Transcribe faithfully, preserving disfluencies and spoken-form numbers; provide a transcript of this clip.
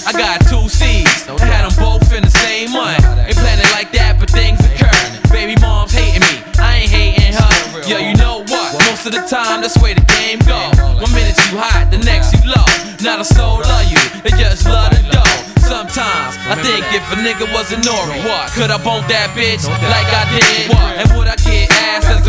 I got two C's, I had them both in the same month. Ain't planning like that, but things occur. Baby mom's hating me, I ain't hating her. Yo, you know what? Most of the time, that's the way the game go. One minute you hot, the next you low. Not a soul love you, they just love the dough. Sometimes I think if a nigga was a Nori, what? Could I bump that bitch like I did? What? And would I get ass as